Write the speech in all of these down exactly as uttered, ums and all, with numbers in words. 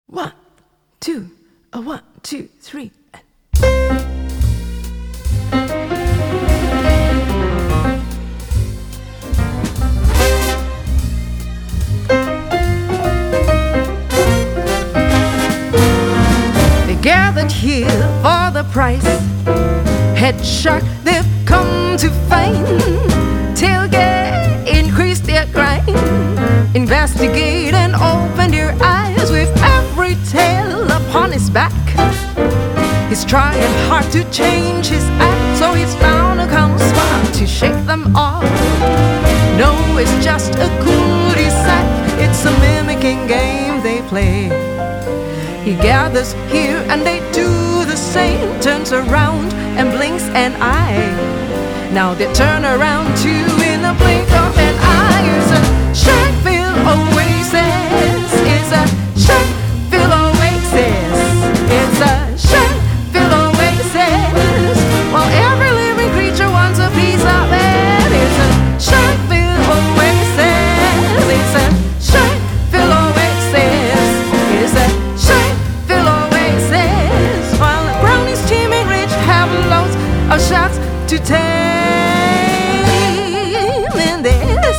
One, two, a one, two, three. They gathered here for the price. Head shark they've come to find. Tailgate increase their grind. Investigate and open their eyes with every tail upon his back. He's trying hard to change his act, so he's found a calm spot to shake them off. No, it's just a cul-de-sac. It's a mimicking game they play. He gathers here and they do the same. Turns around and blinks an eye. Now they turn around too in a blink of an eye. It's a Sharkville oasis. It's a Sharkville oasis. It's a Sharkville oasis. While every living creature wants a piece of it. It's a Sharkville oasis. It's a Sharkville oasis. It's a Sharkville oasis. While the brownies teeming rich have loads of sharks to tame in this.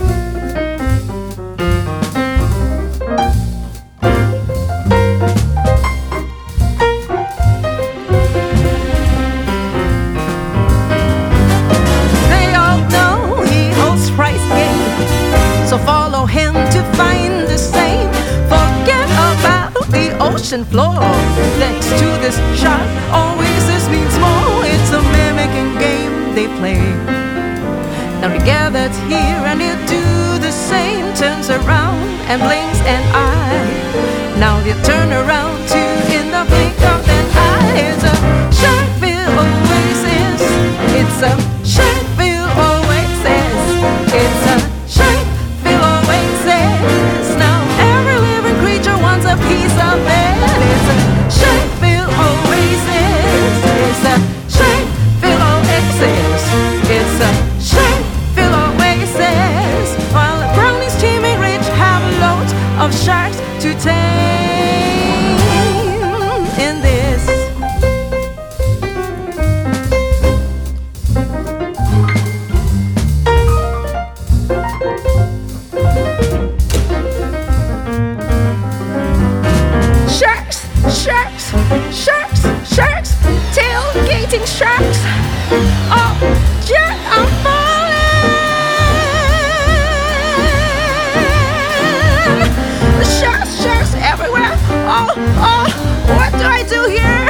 They all know he holds price game, so follow him to find the same. Forget about the ocean floor. Thanks to this shark, oasis means more. It's a mimicking game they play. Now they gathered here and they do the same. Turns around and blinks an eye. Now they turn around too in the blink of an eye. It's a Sharkville oasis. It's a Sharkville oasis. It's a Sharkville oasis. Now every living creature wants a piece of it. It's a Sharkville oasis. It's a Sharkville oasis. It's a Sharkville oasis. While the brownies teeming rich have loads of sharks to tame in this. Sharks, sharks, sharks, sharks, tailgating sharks. Oh, yeah, I'm falling. The sharks, sharks everywhere. Oh, oh, what do I do here?